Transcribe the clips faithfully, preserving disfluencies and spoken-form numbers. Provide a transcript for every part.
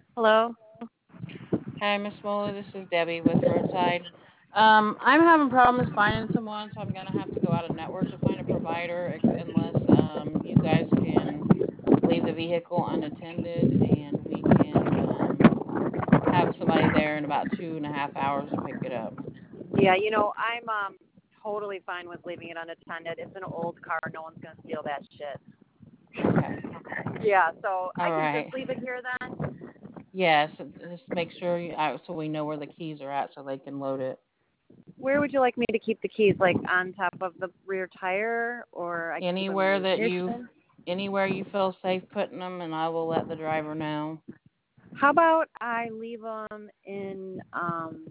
Hello? Hi, Miss Muller. This is Debbie with Roadside. Um, I'm having problems finding someone, so I'm gonna have to go out of network to find a provider, ex- unless um, you guys can leave the vehicle unattended, and we can um, have somebody there in about two and a half hours to pick it up. Yeah, you know, I'm um totally fine with leaving it unattended. It's an old car. No one's going to steal that shit. Okay. Yeah, so I All can just right. leave it here then. Yes. Just make sure you, uh, so we know where the keys are at, so they can load it. Where would you like me to keep the keys? Like on top of the rear tire, or I can keep them in Anywhere the that you, ignition? anywhere you feel safe putting them, and I will let the driver know. How about I leave them in um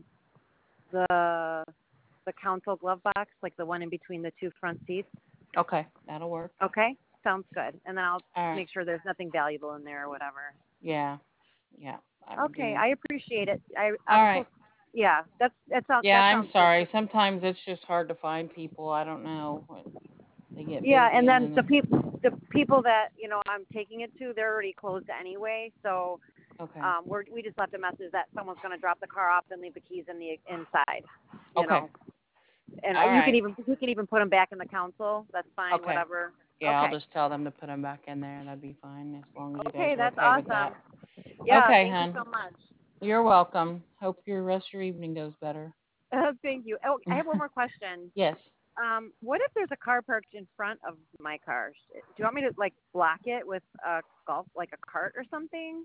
the the console glove box, like the one in between the two front seats? Okay, that'll work. Okay, sounds good. And then I'll All right. make sure there's nothing valuable in there or whatever. Yeah, yeah, I will Okay, do. I appreciate it. I All I'm so right. yeah. That's that sounds Yeah, that I'm sounds good. sorry. Sometimes it's just hard to find people. I don't know. They get Yeah, busy and and then then the they, people the people that you know I'm taking it to, they're already closed anyway. So okay. um, we're we just left a message that someone's going to drop the car off and leave the keys in the inside. You Okay. know, and All you can right. even you can even put them back in the console. That's fine. Okay. Whatever. Yeah, I'll Okay. just tell them to put them back in there. That'd be fine as long as you Okay, guys are that's okay with awesome. that. Yeah, Okay, thank you so hon. much. You're welcome. Hope your rest of your evening goes better. Thank you. Oh, I have one more question. Yes. Um, what if there's a car parked in front of my car? Do you want me to like block it with a golf, like a cart or something?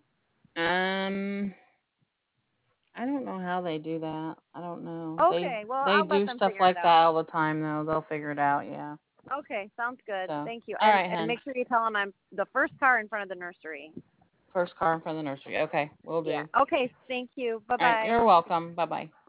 Um, I don't know how they do that. I don't know. They Okay, well they I'll let do them stuff figure it like that out. all the time though. They'll figure it out, yeah. Okay, sounds good. So, Thank you. all And right, and hun. make sure you tell them I'm the first car in front of the nursery. First car in front of the nursery. Okay, we'll Yeah. do. Okay, thank you. Bye All right, bye. you're welcome. Bye bye.